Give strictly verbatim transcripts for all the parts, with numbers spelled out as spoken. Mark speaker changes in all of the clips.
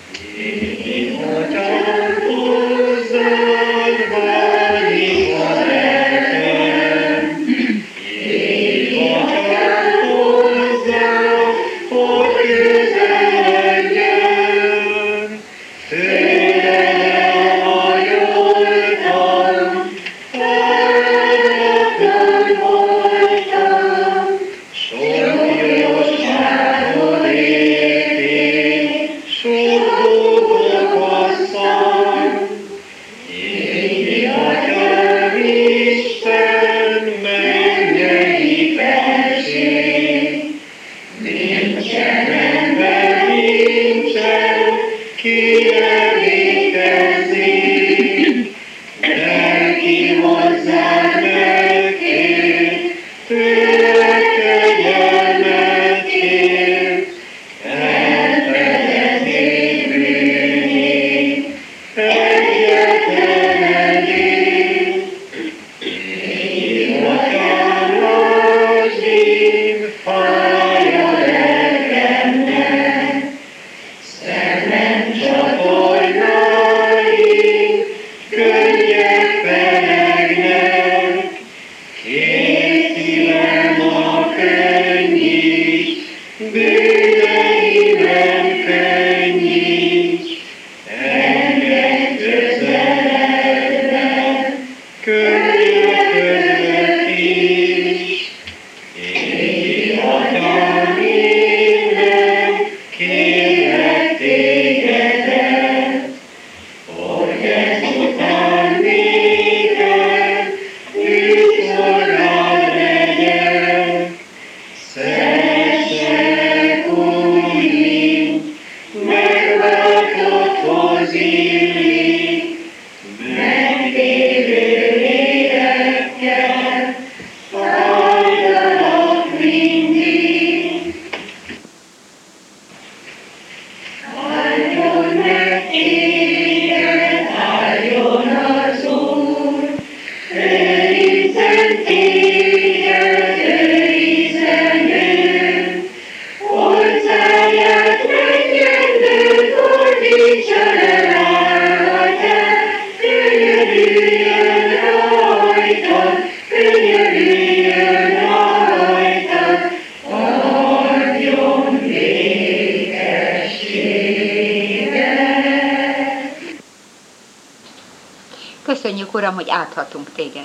Speaker 1: Köszönjük, Uram, hogy áthatunk téged.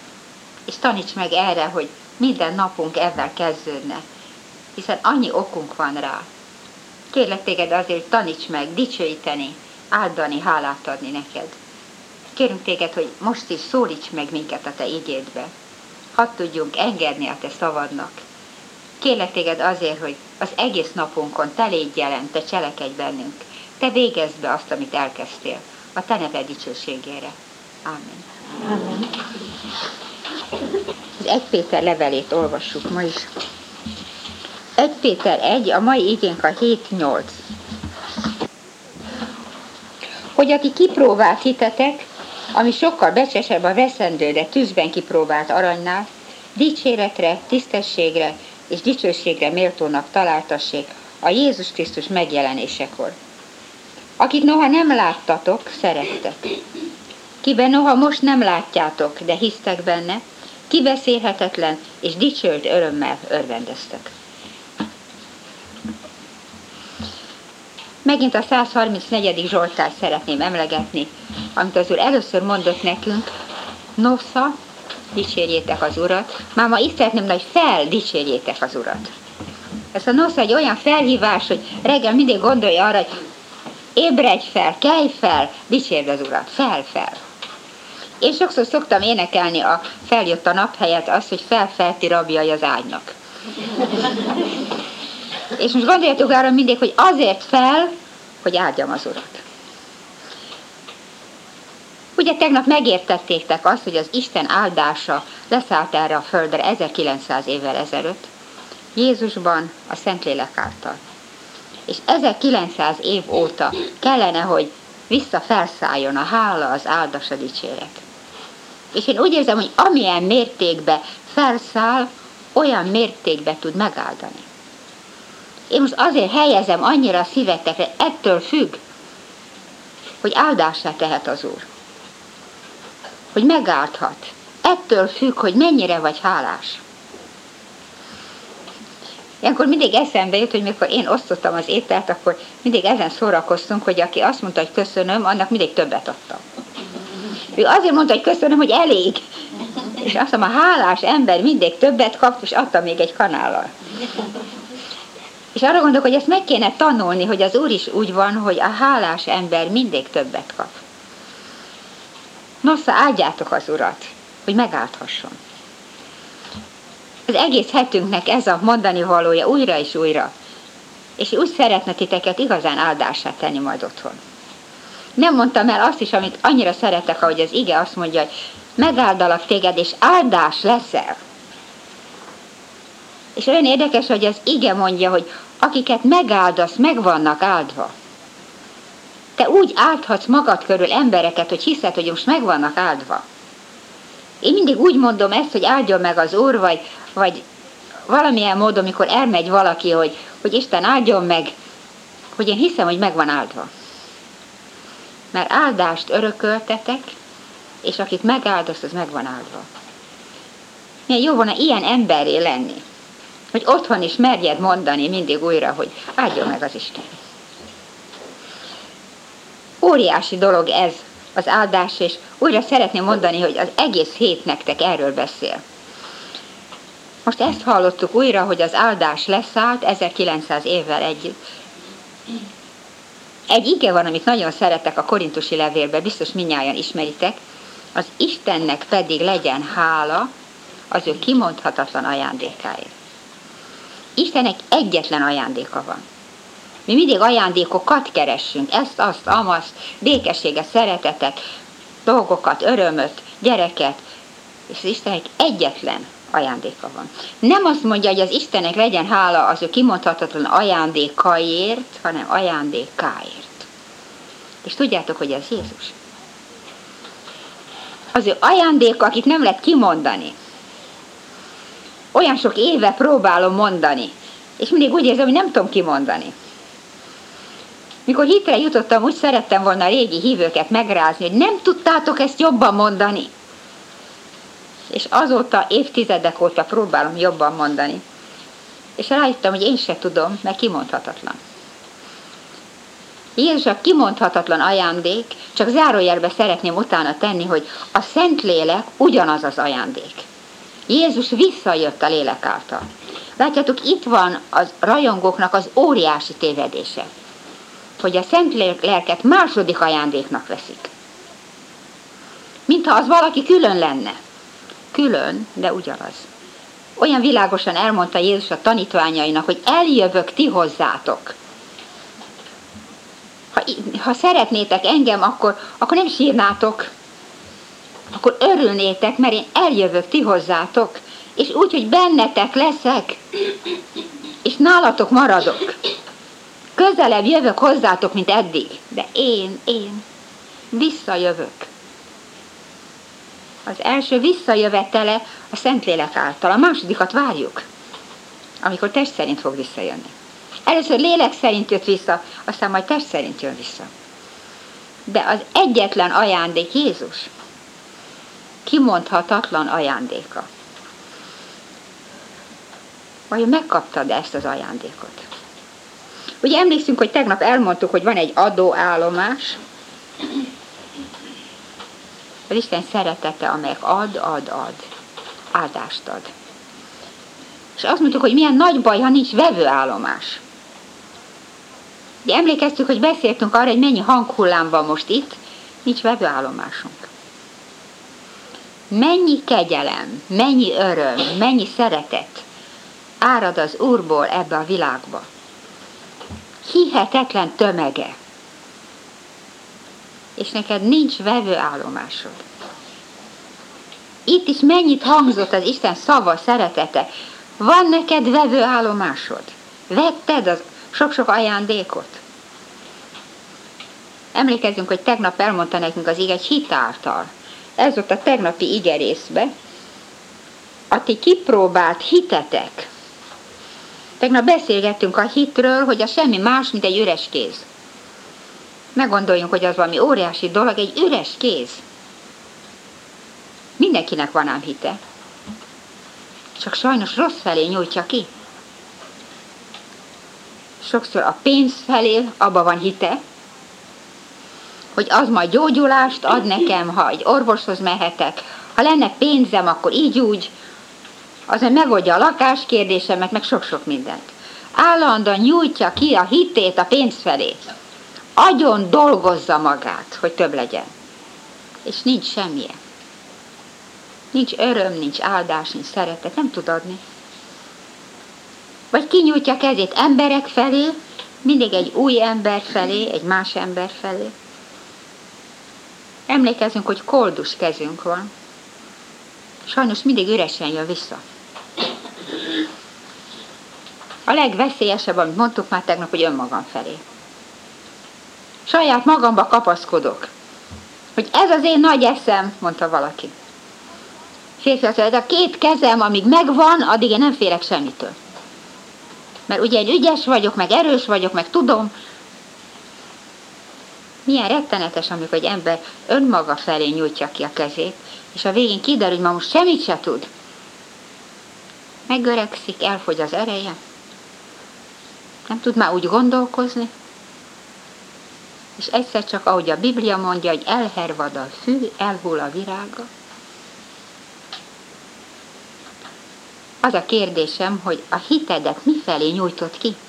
Speaker 1: És taníts meg erre, hogy minden napunk ezzel kezdődne, hiszen annyi okunk van rá. Kérlek téged azért, taníts meg dicsőíteni, áldani, hálát adni neked. Kérünk téged, hogy most is szólíts meg minket a te igédbe. Hadd tudjunk engedni a te szavadnak. Kérlek téged azért, hogy az egész napunkon te légy jelen, te cselekedj bennünk. Te végezd be azt, amit elkezdtél, a te neved dicsőségére. Ámen. Ámen. Az egy Péter levelét olvassuk ma is. egy Péter egy, a mai igénk a hét nyolc. Hogy aki kipróbált hitetek, ami sokkal becsesebb a veszendő, de tűzben kipróbált aranynál, dicséretre, tisztességre és dicsőségre méltónak találtassék a Jézus Krisztus megjelenésekor. Akit noha nem láttatok, szerettek. Kiben noha most nem látjátok, de hisztek benne, kibeszélhetetlen és dicsőt örömmel örvendeztek. Megint a száz harmincnegyedik Zsoltárt szeretném emlegetni, amit az Úr először mondott nekünk, nosza, dicsérjétek az Urat, már ma itt szeretném, hogy feldicsérjétek az Urat. Ez a nosza egy olyan felhívás, hogy reggel mindig gondolj arra, hogy ébredj fel, kelj fel, dicsérd az Urat, fel, fel. Én sokszor szoktam énekelni a feljött a nap helyett azt, hogy felfelti rabjai az ágynak. És most gondoljatok arra mindig, hogy azért fel, hogy áldjam az Urat. Ugye tegnap megértettétek azt, hogy az Isten áldása leszállt erre a földre ezerkilencszáz évvel ezelőtt, Jézusban a Szentlélek által. És ezerkilencszáz év óta kellene, hogy visszafelszálljon a hála, az áldás, a dicséret. És én úgy érzem, hogy amilyen mértékben felszáll, olyan mértékben tud megáldani. Én most azért helyezem annyira a szívetekre, ettől függ, hogy áldássá tehet az Úr. Hogy megáldhat. Ettől függ, hogy mennyire vagy hálás. Ilyenkor mindig eszembe jut, hogy mikor én osztottam az ételt, akkor mindig ezen szórakoztunk, hogy aki azt mondta, hogy köszönöm, annak mindig többet adtam. Ő azért mondta, hogy köszönöm, hogy elég. És azt mondom, a hálás ember mindig többet kap, és adta még egy kanállal. És arra gondolok, hogy ezt meg kéne tanulni, hogy az Úr is úgy van, hogy a hálás ember mindig többet kap. Nosza, áldjátok az Urat, hogy megáldhasson. Az egész hetünknek ez a mondani valója újra és újra. És úgy szeretne titeket igazán áldását tenni majd otthon. Nem mondtam el azt is, amit annyira szeretek, ahogy az ige azt mondja, hogy megáldalak téged, és áldás leszel. És olyan érdekes, hogy az ige mondja, hogy akiket megáldasz, meg vannak áldva. Te úgy áldhatsz magad körül embereket, hogy hiszed, hogy most meg vannak áldva. Én mindig úgy mondom ezt, hogy áldjon meg az Úr, vagy, vagy valamilyen módon, amikor elmegy valaki, hogy, hogy Isten áldjon meg, hogy én hiszem, hogy meg van áldva. Mert áldást örököltetek, és akit megáldasz, az meg van áldva. Milyen jó volna ilyen emberré lenni, hogy otthon is merjed mondani mindig újra, hogy áldjon meg az Isten. Óriási dolog ez, az áldás, és újra szeretném mondani, hogy az egész hét nektek erről beszél. Most ezt hallottuk újra, hogy az áldás leszállt ezerkilencszáz évvel együtt. Egy ige van, amit nagyon szeretek a korintusi levélben, biztos mindnyájan ismeritek, az Istennek pedig legyen hála az ő kimondhatatlan ajándékáért. Istennek egyetlen ajándéka van. Mi mindig ajándékokat keressünk, ezt, azt, amazt, békességet, szeretetet, dolgokat, örömöt, gyereket, és az Istennek egyetlen ajándéka van. Nem azt mondja, hogy az Istennek legyen hála az ő kimondhatatlan ajándékaiért, hanem ajándékáért. És tudjátok, hogy ez Jézus. Az ő ajándéka, akit nem lehet kimondani. Olyan sok éve próbálom mondani, és mindig úgy érzem, hogy nem tudom kimondani. Mikor hitre jutottam, úgy szerettem volna a régi hívőket megrázni, hogy nem tudtátok ezt jobban mondani. És azóta, évtizedek óta próbálom jobban mondani. És rájöttem, hogy én se tudom, mert kimondhatatlan. Jézus a kimondhatatlan ajándék, csak zárójelbe szeretném utána tenni, hogy a Szentlélek ugyanaz az ajándék. Jézus visszajött a lélek által. Látjátok, itt van az rajongóknak az óriási tévedése, hogy a Szentléleket második ajándéknak veszik. Mintha az valaki külön lenne. Külön, de ugyanaz. Olyan világosan elmondta Jézus a tanítványainak, hogy eljövök ti hozzátok. Ha, ha szeretnétek engem, akkor, akkor nem sírnátok. Akkor örülnétek, mert én eljövök ti hozzátok. És úgy, hogy bennetek leszek. És nálatok maradok. Közelebb jövök hozzátok, mint eddig. De én, én visszajövök. Az első visszajövetele a Szentlélek által. A másodikat várjuk, amikor test szerint fog visszajönni. Először lélek szerint jött vissza, aztán majd test szerint jön vissza. De az egyetlen ajándék Jézus. Kimondhatatlan ajándéka. Vajon megkaptad ezt az ajándékot? Ugye emlékszünk, hogy tegnap elmondtuk, hogy van egy adóállomás, az Isten szeretete, amelyek ad, ad, ad. Áldást ad. És azt mondtuk, hogy milyen nagy baj, ha nincs vevőállomás. De emlékeztük, hogy beszéltünk arra, hogy mennyi hanghullám van most itt, nincs vevőállomásunk. Mennyi kegyelem, mennyi öröm, mennyi szeretet árad az Úrból ebbe a világba. Hihetetlen tömege. És neked nincs vevőállomásod. Itt is mennyit hangzott az Isten szava, szeretete. Van neked vevőállomásod? Vetted az sok-sok ajándékot? Emlékezzünk, hogy tegnap elmondta nekünk az ige egy hit által. Ez volt a tegnapi ige részbe. A ti kipróbált hitetek. Tegnap beszélgettünk a hitről, hogy a semmi más, mint egy üres kéz. Ne gondoljunk, hogy az valami óriási dolog, egy üres kéz. Mindenkinek van ám hite. Csak sajnos rossz felé nyújtja ki. Sokszor a pénz felé abba van hite, hogy az majd gyógyulást ad nekem, ha egy orvoshoz mehetek. Ha lenne pénzem, akkor így úgy, az majd megoldja a lakáskérdésemet, meg sok-sok mindent. Állandóan nyújtja ki a hitét a pénz felé. Agyon dolgozza magát, hogy több legyen. És nincs semmilyen. Nincs öröm, nincs áldás, nincs szeretet, nem tud adni. Vagy kinyújtja kezét emberek felé, mindig egy új ember felé, egy más ember felé. Emlékezzünk, hogy koldus kezünk van. Sajnos mindig üresen jön vissza. A legveszélyesebb, amit mondtuk már tegnap, hogy önmagam felé. Saját magamba kapaszkodok. Hogy ez az én nagy eszem, mondta valaki. Férfi azt mondja, a két kezem, amíg megvan, addig én nem félek semmitől. Mert ugye én ügyes vagyok, meg erős vagyok, meg tudom. Milyen rettenetes, amikor egy ember önmaga felé nyújtja ki a kezét, és a végén kiderül, hogy ma most semmit se tud. Megöregszik, elfogy az ereje. Nem tud már úgy gondolkozni. És egyszer csak, ahogy a Biblia mondja, hogy elhervad a fű, elhull a virága. Az a kérdésem, hogy a hitedet mifelé nyújtott ki?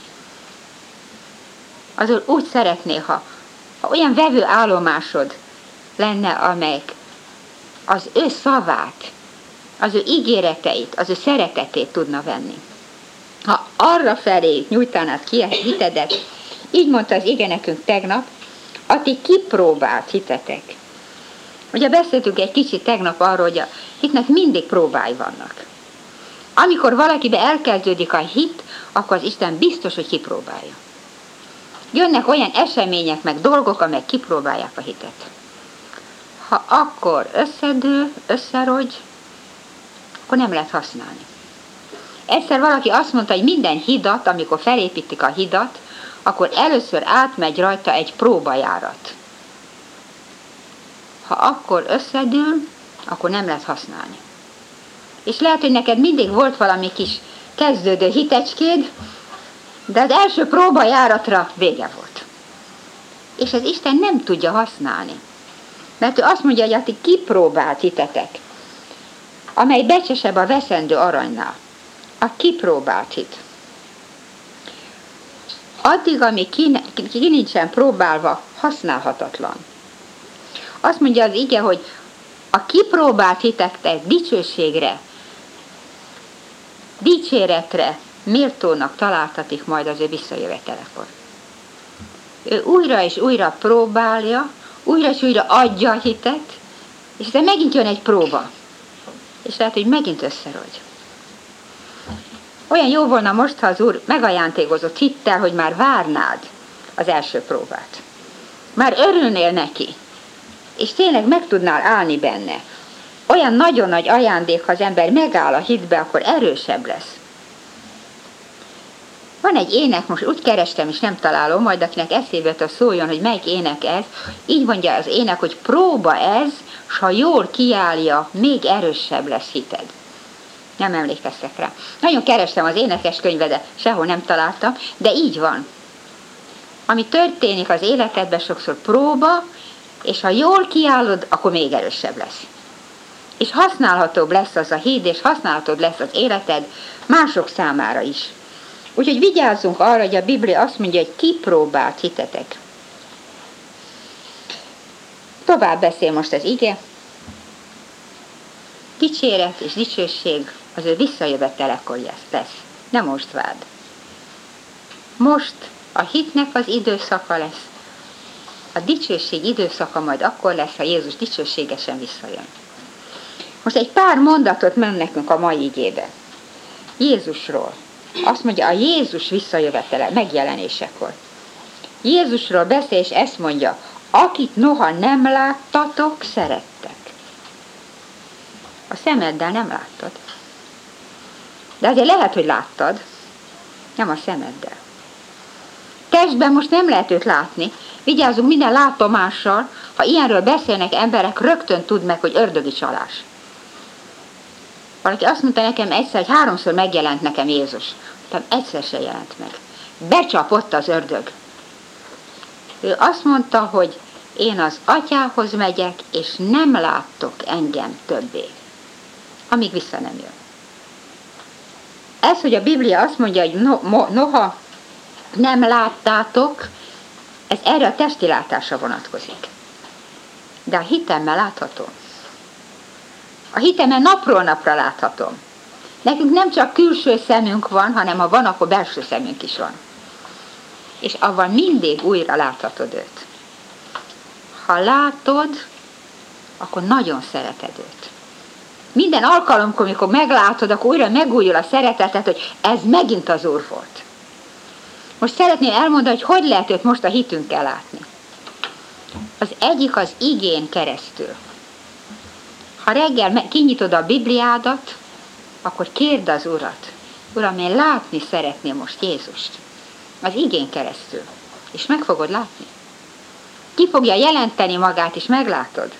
Speaker 1: Azon úgy szeretné, ha, ha olyan vevő állomásod lenne, amelyik az ő szavát, az ő ígéreteit, az ő szeretetét tudna venni. Ha arra felé nyújtanád ki a hitedet, így mondta az ige nekünk tegnap, a ti kipróbált hitetek. Ugye beszéltünk egy kicsit tegnap arról, hogy a hitnek mindig próbái vannak. Amikor valakibe elkezdődik a hit, akkor az Isten biztos, hogy kipróbálja. Jönnek olyan események, meg dolgok, amelyek kipróbálják a hitet. Ha akkor összedől, összerogy, akkor nem lehet használni. Egyszer valaki azt mondta, hogy minden hidat, amikor felépítik a hidat, akkor először átmegy rajta egy próbajárat. Ha akkor összedől, akkor nem lehet használni. És lehet, hogy neked mindig volt valami kis kezdődő hitecskéd, de az első próbajáratra vége volt. És az Isten nem tudja használni. Mert ő azt mondja, hogy a ti kipróbált hitetek, amely becsesebb a veszendő aranynál. A kipróbált hit. Addig, amíg ki, ki nincsen próbálva, használhatatlan. Azt mondja az ige, hogy a kipróbált hiteknek dicsőségre, dicséretre, méltónak találtatik majd az ő visszajövetelekor. Ő újra és újra próbálja, újra és újra adja a hitet, és aztán megint jön egy próba. És lehet, hogy megint összerogy. Olyan jó volna most, ha az Úr megajándékozott hittel, hogy már várnád az első próbát. Már örülnél neki, és tényleg meg tudnál állni benne. Olyan nagyon nagy ajándék, ha az ember megáll a hitbe, akkor erősebb lesz. Van egy ének, most úgy kerestem, és nem találom, majd akinek eszébe jut, szóljon, hogy melyik ének ez. Így mondja az ének, hogy próba ez, s ha jól kiállja, még erősebb lesz hited. Nem emlékeztek rá. Nagyon kerestem az énekeskönyvbe, de sehol nem találtam, de így van. Ami történik az életedben, sokszor próba, és ha jól kiállod, akkor még erősebb lesz. És használhatóbb lesz az a híd, és használhatóbb lesz az életed mások számára is. Úgyhogy vigyázzunk arra, hogy a Biblia azt mondja, hogy kipróbált hitetek. Tovább beszél most az ige. Dicséret és dicsőség az ő visszajövetelekor lesz. Nem most várd. Most a hitnek az időszaka lesz. A dicsőség időszaka majd akkor lesz, ha Jézus dicsőségesen visszajön. Most egy pár mondatot mond nekünk a mai igébe. Jézusról. Azt mondja, a Jézus visszajövetele, megjelenésekor. Jézusról beszél, és ezt mondja, akit noha nem láttatok, szerettek. A szemeddel nem láttad. De azért lehet, hogy láttad, nem a szemeddel. Testben most nem lehet őt látni. Vigyázzunk minden látomással, ha ilyenről beszélnek emberek, rögtön tudd meg, hogy ördögi csalás. Valaki azt mondta nekem egyszer, hogy háromszor megjelent nekem Jézus. Mondtam, egyszer se jelent meg. Becsapott az ördög. Ő azt mondta, hogy én az atyához megyek, és nem láttok engem többé, amíg vissza nem jön. Ez, hogy a Biblia azt mondja, hogy no, mo, noha nem láttátok, ez erre a testi látásra vonatkozik. De a hitemmel láthatom. A hitemmel napról napra láthatom. Nekünk nem csak külső szemünk van, hanem ha van, akkor belső szemünk is van. És avval mindig újra láthatod őt. Ha látod, akkor nagyon szereted őt. Minden alkalomkor, amikor meglátod, akkor újra megújul a szeretetet, hogy ez megint az Úr volt. Most szeretném elmondani, hogy hogy lehet őt most a hitünkkel látni. Az egyik az igén keresztül. Ha reggel kinyitod a Bibliádat, akkor kérd az Urat. Uram, én látni szeretném most Jézust. Az igén keresztül. És meg fogod látni. Ki fogja jelenteni magát, és meglátod.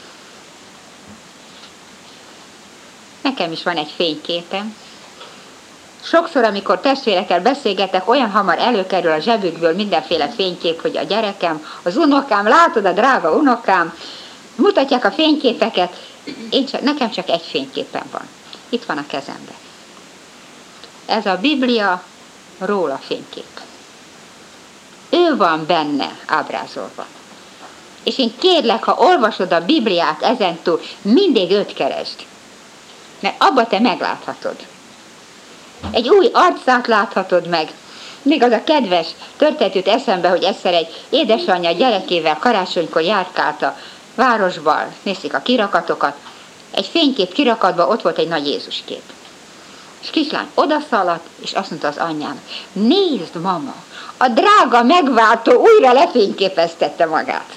Speaker 1: Nekem is van egy fényképem. Sokszor, amikor testvérekkel beszélgetek, olyan hamar előkerül a zsebükből mindenféle fénykép, hogy a gyerekem, az unokám, látod a drága unokám, mutatják a fényképeket, én csak, nekem csak egy fényképen van. Itt van a kezemben. Ez a Biblia róla fénykép. Ő van benne ábrázolva. És én kérlek, ha olvasod a Bibliát ezentúl, mindig őt keresd. Mert abba te megláthatod. Egy új arcát láthatod meg. Még az a kedves történet jut eszembe, hogy egyszer egy édesanyja gyerekével karácsonykor járkált a városban, nézték a kirakatokat, egy fénykép kirakatban ott volt egy nagy Jézus kép. És kislány odaszaladt, és azt mondta az anyjának, nézd, mama, a drága megváltó újra lefényképeztette magát.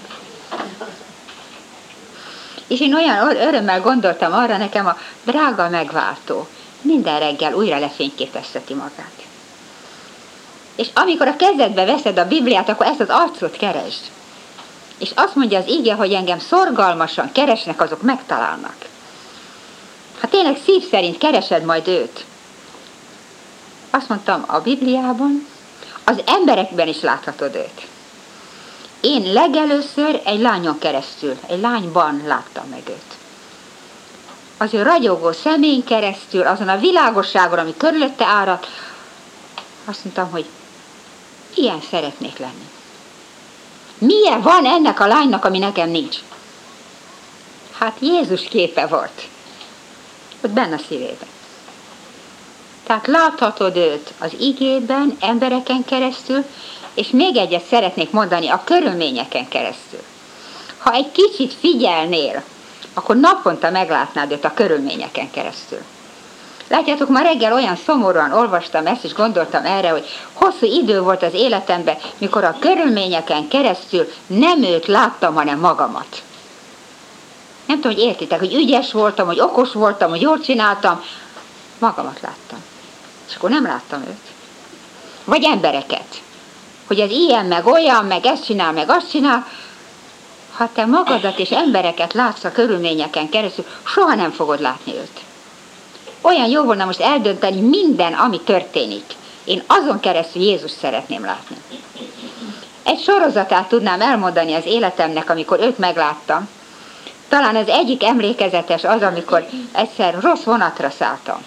Speaker 1: És én olyan örömmel gondoltam arra, nekem a drága megváltó minden reggel újra lefényképezteti magát. És amikor a kezedbe veszed a Bibliát, akkor ezt az arcot keresd. És azt mondja az ige, hogy engem szorgalmasan keresnek, azok megtalálnak. Ha tényleg szív szerint keresed majd őt. Azt mondtam, a Bibliában, az emberekben is láthatod őt. Én legelőször egy lányon keresztül, egy lányban láttam meg őt. Az ő ragyogó szemén keresztül, azon a világosságon, ami körülötte áradt, azt mondtam, hogy ilyen szeretnék lenni. Milyen van ennek a lánynak, ami nekem nincs? Hát Jézus képe volt. Ott benne a szívében. Tehát láthatod őt az igében, embereken keresztül, és még egyet szeretnék mondani, a körülményeken keresztül. Ha egy kicsit figyelnél, akkor naponta meglátnád őt a körülményeken keresztül. Látjátok, ma reggel olyan szomorúan olvastam ezt, és gondoltam erre, hogy hosszú idő volt az életemben, mikor a körülményeken keresztül nem őt láttam, hanem magamat. Nem tudom, hogy értitek, hogy ügyes voltam, hogy okos voltam, hogy jól csináltam, magamat láttam. És akkor nem láttam őt. Vagy embereket. Hogy ez ilyen, meg olyan, meg ezt csinál, meg azt csinál. Ha te magadat és embereket látsz a körülményeken keresztül, soha nem fogod látni őt. Olyan jó volna most eldönteni minden, ami történik. Én azon keresztül Jézus szeretném látni. Egy sorozatát tudnám elmondani az életemnek, amikor őt megláttam. Talán az egyik emlékezetes az, amikor egyszer rossz vonatra szálltam.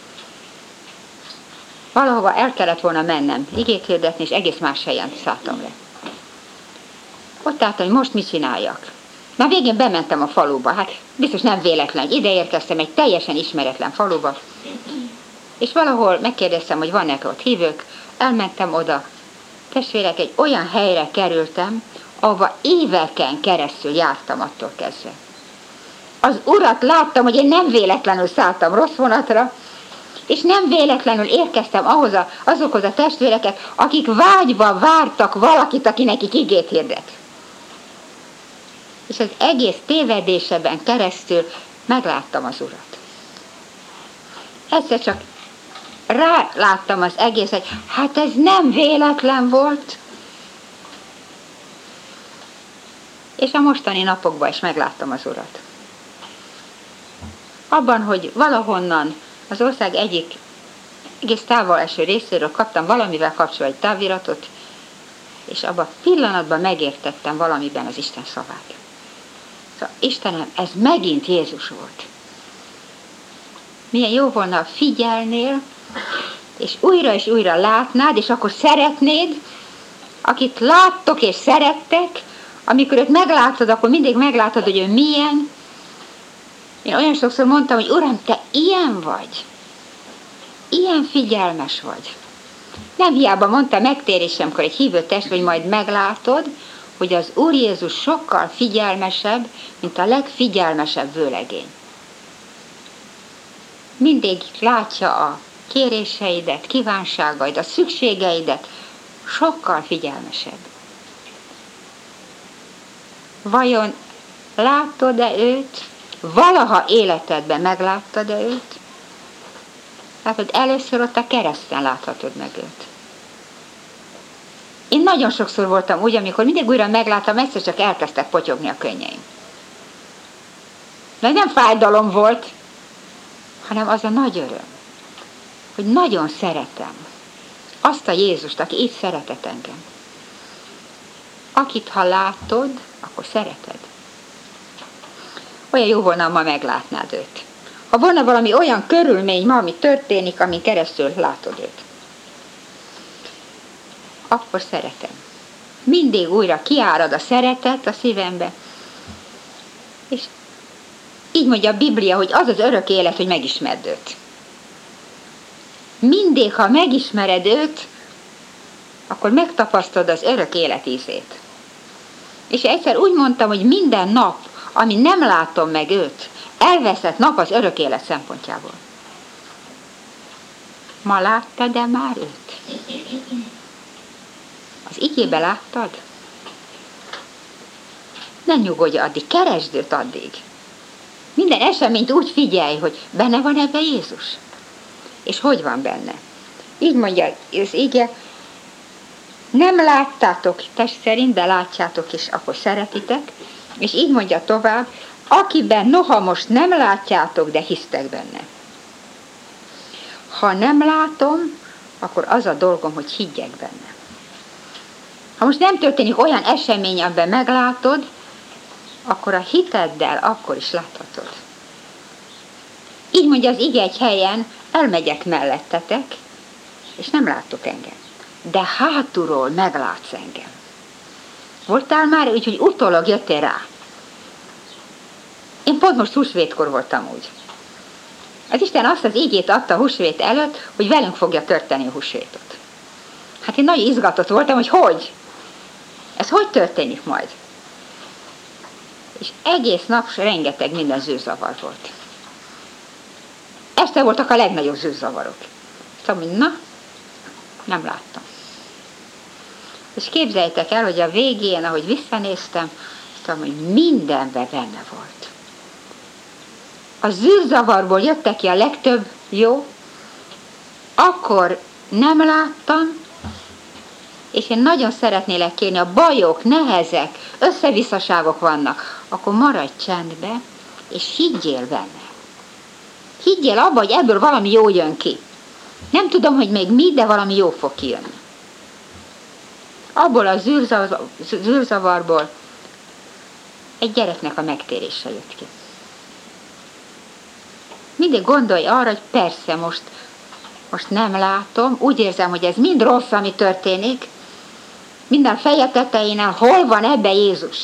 Speaker 1: Valahova el kellett volna mennem, igét hirdetni, és egész más helyen szálltam le. Ott álltam, hogy most mit csináljak. Na végén bementem a faluba, hát biztos nem véletlen, ide érkeztem egy teljesen ismeretlen faluba, és valahol megkérdeztem, hogy vannak ott hívők, elmentem oda. Testvérek, egy olyan helyre kerültem, ahova éveken keresztül jártam attól kezdve. Az Urat láttam, hogy én nem véletlenül szálltam rossz vonatra, és nem véletlenül érkeztem ahhoz a, azokhoz a testvéreket, akik vágyva vártak valakit, aki nekik igét hirdet. És az egész tévedéseben keresztül megláttam az Urat. Egyszer csak ráláttam az egészet, hát ez nem véletlen volt. És a mostani napokban is megláttam az Urat. Abban, hogy valahonnan az ország egyik egész távol eső részéről kaptam valamivel kapcsolatban egy táviratot, és abban a pillanatban megértettem valamiben az Isten szavát. Szóval Istenem, ez megint Jézus volt. Milyen jó volna, figyelnél, és újra és újra látnád, és akkor szeretnéd, akit láttok és szerettek, amikor őt meglátod, akkor mindig meglátod, hogy ő milyen. Én olyan sokszor mondtam, hogy Uram, te ilyen vagy. Ilyen figyelmes vagy. Nem hiába mondta megtérésemkor egy hívő test, hogy majd meglátod, hogy az Úr Jézus sokkal figyelmesebb, mint a legfigyelmesebb vőlegény. Mindig látja a kéréseidet, kívánságaidat, szükségeidet, sokkal figyelmesebb. Vajon láttad-e őt? Valaha életedben megláttad-e őt? Látod, először ott a kereszten láthatod meg őt. Én nagyon sokszor voltam úgy, amikor mindig újra megláttam, egyszer csak elkezdtek potyogni a könnyeim. De nem fájdalom volt, hanem az a nagy öröm, hogy nagyon szeretem azt a Jézust, aki így szeretett engem. Akit ha látod, akkor szereted. Olyan jó volna, ma meglátnád őt. Ha volna valami olyan körülmény ma, ami történik, amin keresztül látod őt. Akkor szeretem. Mindig újra kiárad a szeretet a szívembe. És így mondja a Biblia, hogy az az örök élet, hogy megismerd őt. Mindig, ha megismered őt, akkor megtapasztalod az örök élet ízét. És egyszer úgy mondtam, hogy minden nap, ami nem látom meg őt, elveszett nap az örök élet szempontjából. Ma láttad-e már őt? Az igébe láttad? Ne nyugodj addig, keresd őt addig. Minden eseményt úgy figyelj, hogy benne van ebben Jézus. És hogy van benne? Így mondja az ige, nem láttátok test szerint, de látjátok, és akkor szeretitek. És így mondja tovább, akiben noha most nem látjátok, de hisztek benne. Ha nem látom, akkor az a dolgom, hogy higgyek benne. Ha most nem történik olyan esemény, amiben meglátod, akkor a hiteddel akkor is láthatod. Így mondja az ige egy helyen, elmegyek mellettetek, és nem láttok engem. De hátulról meglátsz engem. Voltál már úgy, hogy utólag jöttél rá? Én pont most húsvétkor voltam úgy. Az Isten azt az ígét adta a húsvét előtt, hogy velünk fogja történni a húsvétot. Hát én nagyon izgatott voltam, hogy hogy? Ez hogy történik majd? És egész nap rengeteg minden zűrzavar volt. Este voltak a legnagyobb zűrzavarok. Szóval, hogy na, nem láttam. És képzeljétek el, hogy a végén, ahogy visszanéztem, azt mondtam, hogy mindenben benne volt. A zűrzavarból jöttek ki a legtöbb jó, akkor nem láttam, és én nagyon szeretnélek kérni, a bajok, nehezek, összevisszaságok vannak, akkor maradj csendbe, és higgyél benne. Higgyél abba, hogy ebből valami jó jön ki. Nem tudom, hogy még mi, de valami jó fog kijönni. Abból a zűrzavarból egy gyereknek a megtérése jött ki. Mindig gondolj arra, hogy persze most, most nem látom, úgy érzem, hogy ez mind rossz, ami történik, minden feje tetejénen, hol van ebbe Jézus?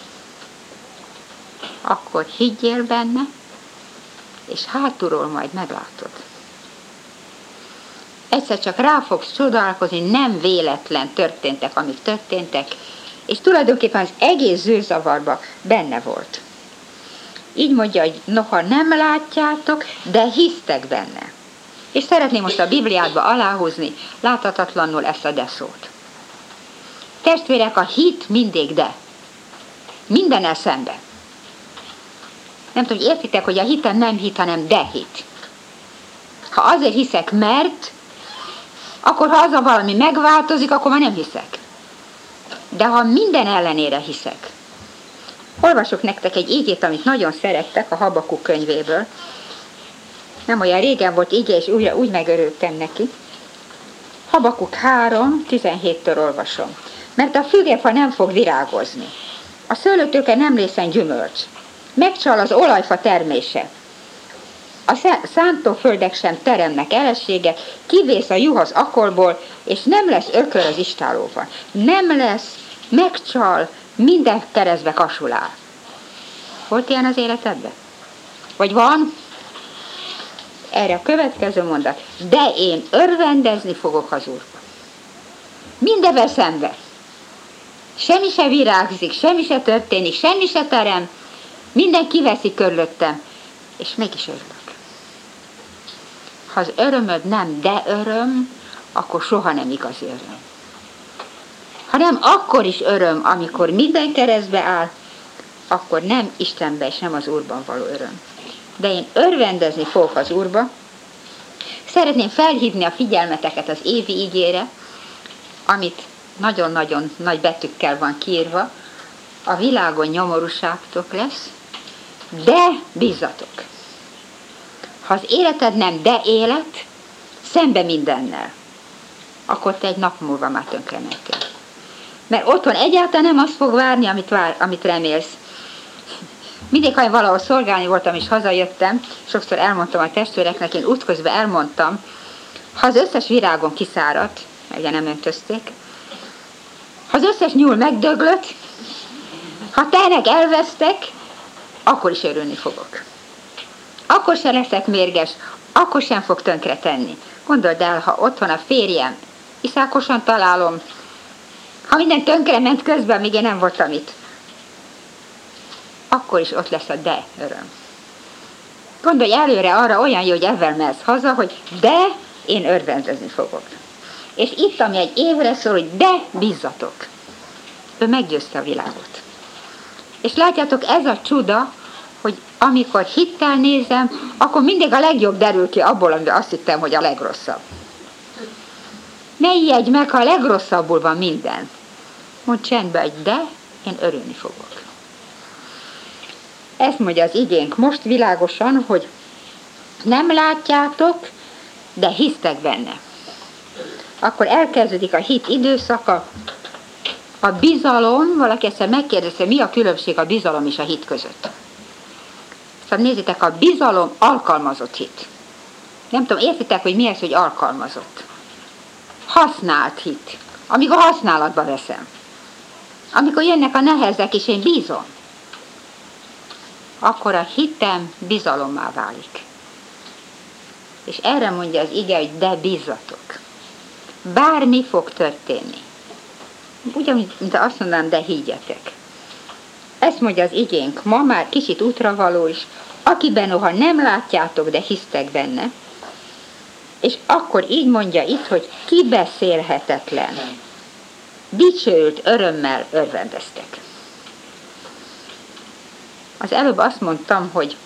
Speaker 1: Akkor higgyél benne, és hátulról majd meglátod. Egyszer csak rá fogsz csodálkozni, nem véletlen történtek, amik történtek, és tulajdonképpen az egész zűrzavarban benne volt. Így mondja, hogy noha nem látjátok, de hisztek benne. És szeretném most a Bibliádba aláhúzni láthatatlanul ezt a de szót. Testvérek, a hit mindig de. Mindennel szemben. Nem tudom, hogy értitek, hogy a hiten nem hit, hanem de hit. Ha azért hiszek, mert, akkor ha az a valami megváltozik, akkor már nem hiszek. De ha minden ellenére hiszek. Olvasok nektek egy ígét, amit nagyon szerettek a Habakuk könyvéből. Nem olyan régen volt íge, és úgy, úgy megörültem neki. Habakuk három tizenhéttől olvasom. Mert a fügefa nem fog virágozni. A szőlőtőke nem lészen gyümölcs. Megcsal az olajfa termése. A szántóföldek sem teremnek elességet, kivész a juh az akolból, és nem lesz ökör az istálóban. Nem lesz, megcsal, minden keresztbe kasulál. Volt ilyen az életedben? Vagy van? Erre a következő mondat. De én örvendezni fogok az Úrban. Mindenvel szembe. Semmi se virágzik, semmi se történik, semmi se terem. Minden kiveszi körülöttem, és mégis örülök. Ha az örömöd nem de öröm, akkor soha nem igazi öröm. Ha nem akkor is öröm, amikor minden keresztbe áll, akkor nem Istenben és nem az Úrban való öröm. De én örvendezni fogok az Úrba. Szeretném felhívni a figyelmeteket az évi igére, amit nagyon-nagyon nagy betűkkel van kiírva. A világon nyomorúságtok lesz, de bízzatok. Ha az életed nem de élet, szembe mindennel, akkor te egy nap múlva már tönkre mentél. Mert otthon egyáltalán nem azt fog várni, amit, vár, amit remélsz. Mindig, ha én valahol szolgálni voltam és hazajöttem, sokszor elmondtam a testvéreknek, én útközben elmondtam, ha az összes virágon kiszáradt, mert ugye nem öntözték, ha az összes nyúl megdöglött, ha tehenek elvesztek, akkor is örülni fogok. Akkor sem leszek mérges, akkor sem fog tönkre tenni. Gondold el, ha otthon a férjem, iszákosan találom, ha minden tönkre ment közben, míg én nem voltam itt, akkor is ott lesz a de öröm. Gondolj előre arra, olyan jó, hogy ezzel mehetsz haza, hogy de én örvendezni fogok. És itt, ami egy évre szól, hogy de bízzatok. Ő meggyőzte a világot. És látjátok, ez a csuda, hogy amikor hittel nézem, akkor mindig a legjobb derül ki abból, amiben azt hittem, hogy a legrosszabb. Ne ijedj meg, ha a legrosszabbul van minden. Mondd csendben, hogy de, én örülni fogok. Ezt mondja az igénk most világosan, hogy nem látjátok, de hisztek benne. Akkor elkezdődik a hit időszaka. A bizalom, valaki egyszer megkérdezte, mi a különbség a bizalom és a hit között. Szóval nézzétek, a bizalom alkalmazott hit. Nem tudom, értitek, hogy mi ez, hogy alkalmazott? Használt hit. Amikor használatba veszem. Amikor jönnek a nehezek, és én bízom. Akkor a hitem bizalommá válik. És erre mondja az ige, hogy de bízzatok. Bármi fog történni. Ugyanúgy, mint azt mondanám, de higgyetek. Ezt mondja az igénk ma már kicsit útravaló is, akiben noha nem látjátok, de hisztek benne. És akkor így mondja itt, hogy kibeszélhetetlen, dicsőült örömmel örvendeztek. Az előbb azt mondtam, hogy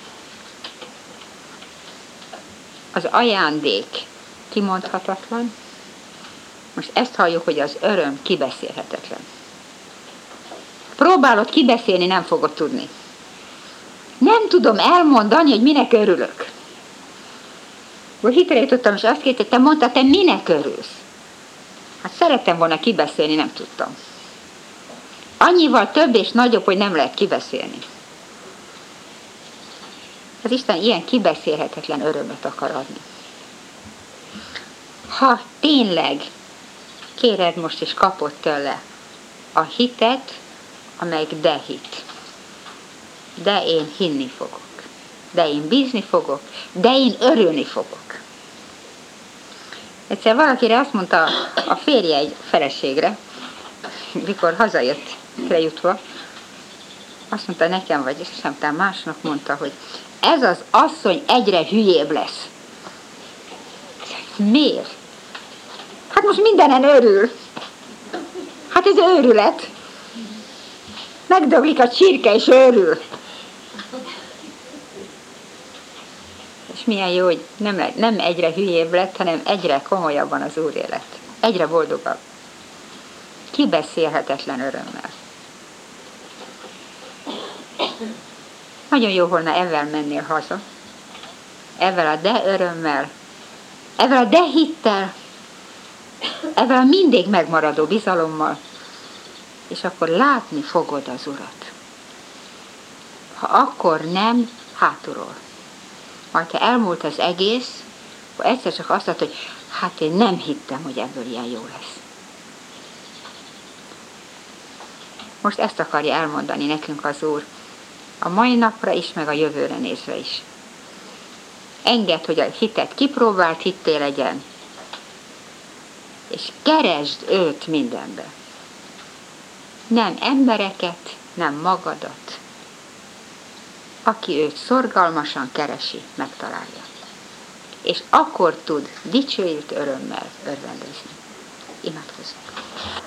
Speaker 1: az ajándék kimondhatatlan, most ezt halljuk, hogy az öröm kibeszélhetetlen. Próbálod kibeszélni, nem fogod tudni. Nem tudom elmondani, hogy minek örülök. Úgy hitre jutottam, és azt kérte, te mondtad, te minek örülsz? Hát szerettem volna kibeszélni, nem tudtam. Annyival több és nagyobb, hogy nem lehet kibeszélni. Az Isten ilyen kibeszélhetetlen örömet akar adni. Ha tényleg kéred most és kapod tőle a hitet, amelyik de hit. De én hinni fogok. De én bízni fogok. De én örülni fogok. Egyszer valakire azt mondta a férje egy feleségre, mikor hazajött lejutva, azt mondta nekem, vagy és másnak mondta, hogy ez az asszony egyre hülyébb lesz. Miért? Hát most mindenen örül. Hát ez őrület. Megdöglik a csirke és örül. És milyen jó, hogy nem, nem egyre hülyébb lett, hanem egyre komolyabban az Úr élet. Egyre boldogabb. Kibeszélhetetlen örömmel. Nagyon jó volna ezzel mennél haza. Ezzel a de örömmel, ezzel a de hittel, ezzel a mindig megmaradó bizalommal, és akkor látni fogod az Urat. Ha akkor nem, hátulról. Majd ha elmúlt az egész, akkor egyszer csak azt mondta, hogy hát én nem hittem, hogy ebből ilyen jó lesz. Most ezt akarja elmondani nekünk az Úr, a mai napra is, meg a jövőre nézve is. Engedd, hogy a hitet kipróbált hitté legyen, és keresd őt mindenbe. Nem embereket, nem magadat. Aki őt szorgalmasan keresi, megtalálja. És akkor tud dicsőült örömmel örvendezni. Imádkozzunk.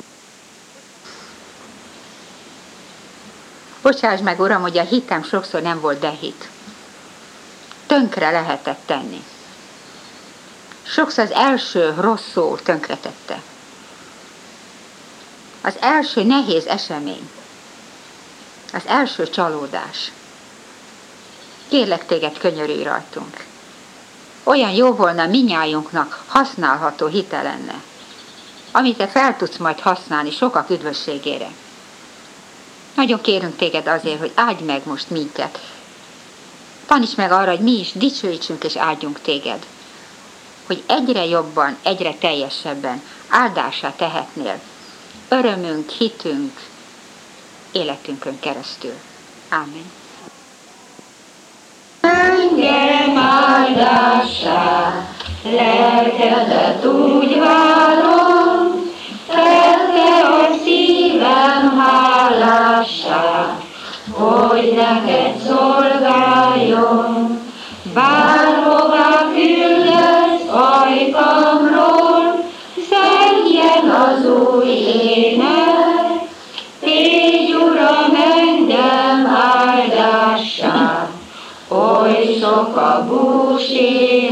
Speaker 1: Bocsáss meg, Uram, hogy a hitem sokszor nem volt dehit. Tönkre lehetett tenni. Sokszor az első rossz szó tönkretette. Az első nehéz esemény. Az első csalódás. Kérlek téged, könyörülj rajtunk. Olyan jó volna minnyájunknak használható hite lenne, amit te fel tudsz majd használni sokak üdvösségére. Nagyon kérünk téged azért, hogy áldj meg most minket. Taníts meg arra, hogy mi is dicsőítsünk és áldjunk téged. Hogy egyre jobban, egyre teljesebben áldásá tehetnél örömünk, hitünk, életünkön keresztül. Ámen. Engem áldássá, lelkedet úgy várom, telte a szívem hálássá, hogy neked szolgáljon. Bárhová küldesz ajkamról, zengjen az új ének, tégy Uram engem áldássá, oly sok a búsé